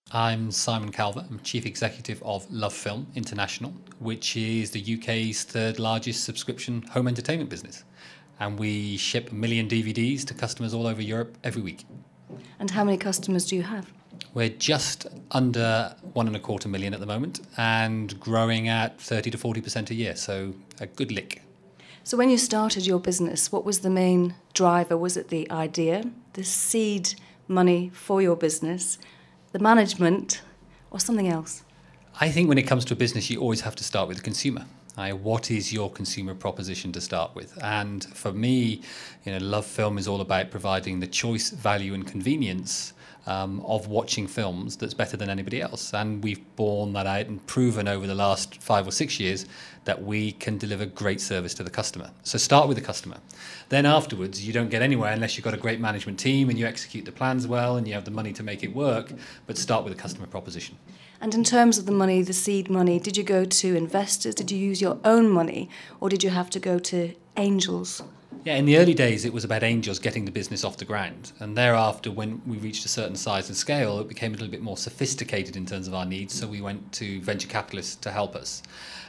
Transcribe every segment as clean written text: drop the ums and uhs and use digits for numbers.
I'm Simon Calver. I'm Chief Executive of Love Film International, which is the UK's third largest subscription home entertainment business. And we ship 1 million DVDs to customers all over Europe every week. And how many customers do you have? We're just under 1.25 million at the moment and growing at 30 to 40% a year, so a good lick. So when you started your business, what was the main driver? Was it the idea, the seed money for your business, the management, or something else? I think when it comes to a business, you always have to start with the consumer. What is your consumer proposition to start with? And for me, Love Film is all about providing the choice, value, and convenience of watching films that's better than anybody else. And we've borne that out and proven over the last 5 or 6 years that we can deliver great service to the customer. So start with the customer. Then afterwards, you don't get anywhere unless you've got a great management team and you execute the plans well and you have the money to make it work, but start with the customer proposition. And in terms of the money, the seed money, did you go to investors? Did you use your own money? Or did you have to go to angels? Yeah, in the early days, it was about angels getting the business off the ground. And thereafter, when we reached a certain size and scale, it became a little bit more sophisticated in terms of our needs. So we went to venture capitalists to help us.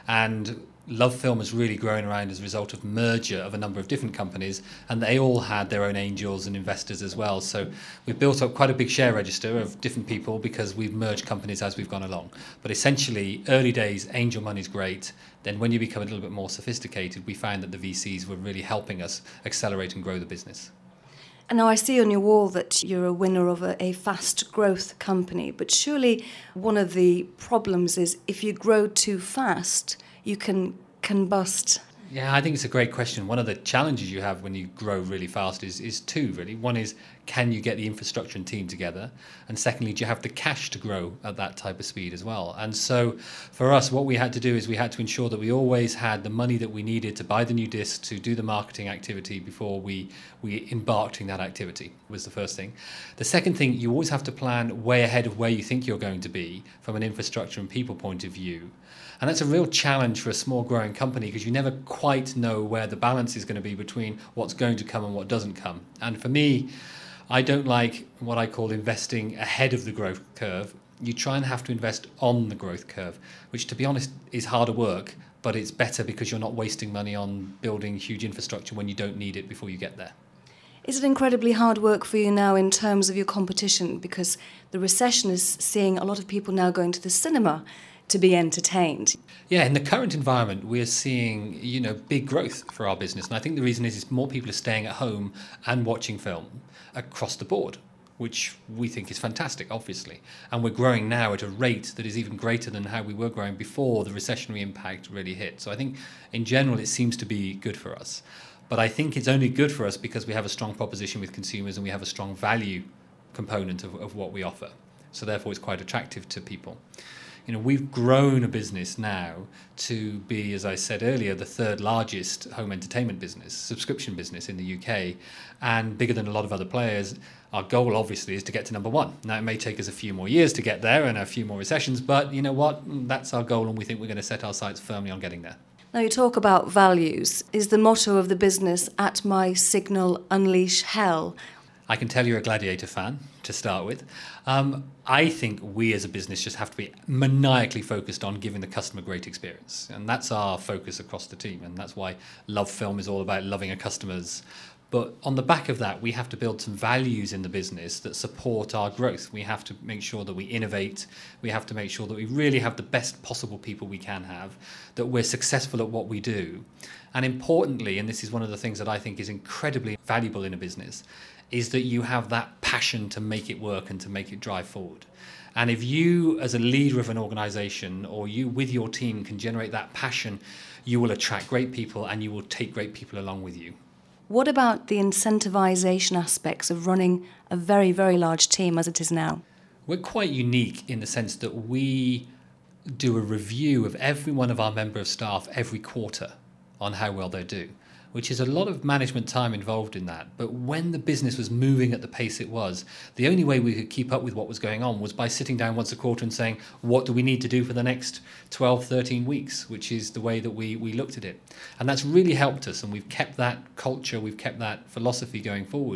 And Love Film has really grown around as a result of merger of a number of different companies, and they all had their own angels and investors as well. So we've built up quite a big share register of different people because we've merged companies as we've gone along. But essentially, early days, angel money is great. Then when you become a little bit more sophisticated, we found that the VCs were really helping us accelerate and grow the business. And now I see on your wall that you're a winner of a fast growth company, but surely one of the problems is if you grow too fast, you can combust. Yeah, I think it's a great question. One of the challenges you have when you grow really fast is two, really. One is, can you get the infrastructure and team together? And secondly, do you have the cash to grow at that type of speed as well? And so for us, what we had to do is we had to ensure that we always had the money that we needed to buy the new disc, to do the marketing activity before we embarked in that activity, was the first thing. The second thing, you always have to plan way ahead of where you think you're going to be from an infrastructure and people point of view. And that's a real challenge for a small growing company because you never quite know where the balance is going to be between what's going to come and what doesn't come. And for me, I don't like what I call investing ahead of the growth curve. You try and have to invest on the growth curve, which to be honest is harder work, but it's better because you're not wasting money on building huge infrastructure when you don't need it before you get there. Is it incredibly hard work for you now in terms of your competition? Because the recession is seeing a lot of people now going to the cinema to be entertained. Yeah, in the current environment, we are seeing, big growth for our business. And I think the reason is more people are staying at home and watching film across the board, which we think is fantastic, obviously. And we're growing now at a rate that is even greater than how we were growing before the recessionary impact really hit. So I think in general, it seems to be good for us. But I think it's only good for us because we have a strong proposition with consumers and we have a strong value component of what we offer. So therefore, it's quite attractive to people. We've grown a business now to be, as I said earlier, the third largest home entertainment business, subscription business in the UK, and bigger than a lot of other players. Our goal, obviously, is to get to number one. Now, it may take us a few more years to get there and a few more recessions, but you know what? That's our goal, and we think we're going to set our sights firmly on getting there. Now, you talk about values. Is the motto of the business, at my signal, unleash hell? I can tell you're a Gladiator fan, to start with. I think we as a business just have to be maniacally focused on giving the customer a great experience. And that's our focus across the team. And that's why Love Film is all about loving our customers. But on the back of that, we have to build some values in the business that support our growth. We have to make sure that we innovate. We have to make sure that we really have the best possible people we can have, that we're successful at what we do. And importantly, and this is one of the things that I think is incredibly valuable in a business, is that you have that passion to make it work and to make it drive forward. And if you, as a leader of an organization, or you with your team can generate that passion, you will attract great people and you will take great people along with you. What about the incentivization aspects of running a very, very large team as it is now? We're quite unique in the sense that we do a review of every one of our member of staff every quarter on how well they do, which is a lot of management time involved in that. But when the business was moving at the pace it was, the only way we could keep up with what was going on was by sitting down once a quarter and saying, what do we need to do for the next 12, 13 weeks, which is the way that we looked at it. And that's really helped us, and we've kept that culture, we've kept that philosophy going forward.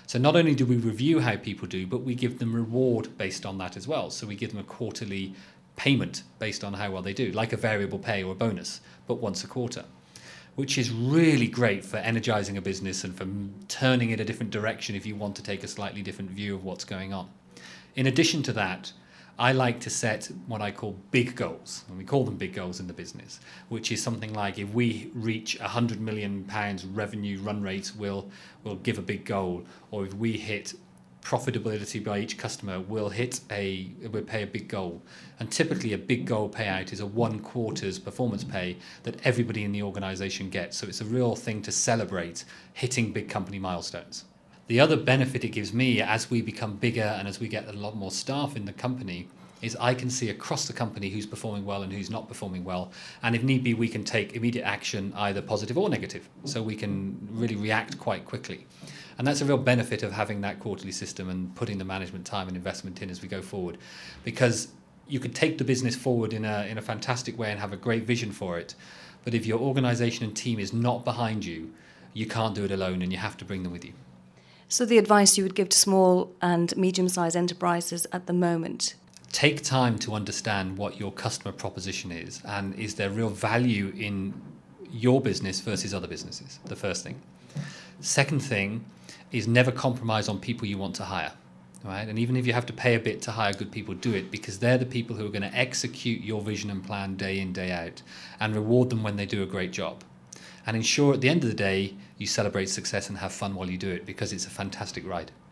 So not only do we review how people do, but we give them reward based on that as well. So we give them a quarterly payment based on how well they do, like a variable pay or a bonus, but once a quarter, which is really great for energizing a business and for turning it a different direction if you want to take a slightly different view of what's going on. In addition to that, I like to set what I call big goals, and we call them big goals in the business, which is something like if we reach £100 million revenue run rate, we'll give a big goal, or if we hit profitability by each customer, we'll pay a big goal. And typically a big goal payout is a 1/4 performance pay that everybody in the organization gets. So it's a real thing to celebrate hitting big company milestones. The other benefit it gives me as we become bigger and as we get a lot more staff in the company is I can see across the company who's performing well and who's not performing well. And if need be, we can take immediate action, either positive or negative. So we can really react quite quickly. And that's a real benefit of having that quarterly system and putting the management time and investment in as we go forward. Because you could take the business forward in a fantastic way and have a great vision for it. But if your organization and team is not behind you, you can't do it alone and you have to bring them with you. So the advice you would give to small and medium-sized enterprises at the moment? Take time to understand what your customer proposition is, and is there real value in your business versus other businesses, the first thing. Second thing is never compromise on people you want to hire. Right? And even if you have to pay a bit to hire good people, do it, because they're the people who are going to execute your vision and plan day in, day out, and reward them when they do a great job. And ensure at the end of the day, you celebrate success and have fun while you do it, because it's a fantastic ride.